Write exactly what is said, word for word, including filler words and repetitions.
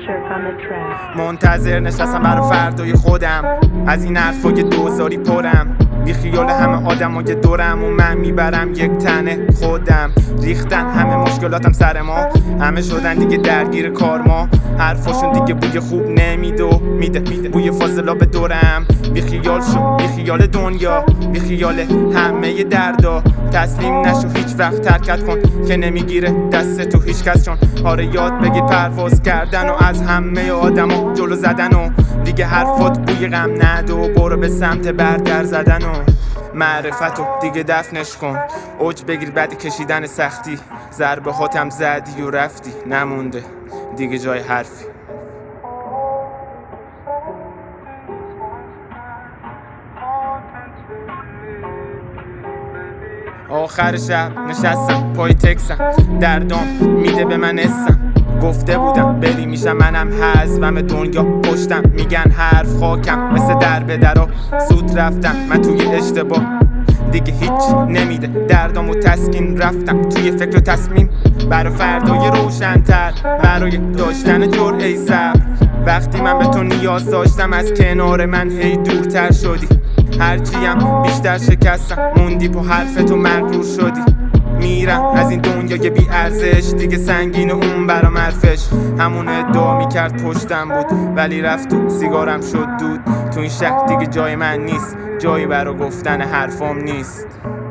Culture on the track. منتظر نشستم برای فردای خودم، از این حرفای دوزاری پرم، بی خیال همه آدمای دورم و من میبرم یک تنه خودم. ریختن همه مشکلاتم سر ما، همه شدن دیگه درگیر کار ما، حرفاشون دیگه بوی خوب نمیده و میده بوی فاصله به دورم. بی خیال شو، بی خیال دنیا، بی خیال همه دردا، تسلیم نشو هیچ وقت ترکت کن که نمیگیره دست تو هیچ کس، چون آره یاد بگیر پرواز کردن و از همه آدما جلو زدن و دیگه حرفات بوی غم نده و برو به سمت برگر زدن و معرفتو دیگه دفنش کن. اوج بگیر بعد کشیدن سختی، ضربه هاتم زدی و رفتی، نمونده دیگه جای حرفی. آخر شب نشستم پای تکسم، دردام میده به من اسم، گفته بودم بری میشم منم حذفم دنیا پشتم، میگن حرف خاکم مثل در به درا، زود رفتم من توی اشتباه، دیگه هیچ نمیده دردامو تسکین، رفتم توی فکر و تصمیم برای فردای روشن‌تر، برای داشتن جرعه صبر. وقتی من به تو نیاز داشتم از کنار من هی دورتر شدی، هرچیم بیشتر شکستم موندی پا حرف تو مغرور شدی. میرم از این دنیای بی ارزش، دیگه سنگین اون برام حرفش، همون ادعا میکرد پشتم بود ولی رفت و سیگارم شد دود. تو این شهر دیگه جای من نیست، جایی برا گفتن حرفام نیست.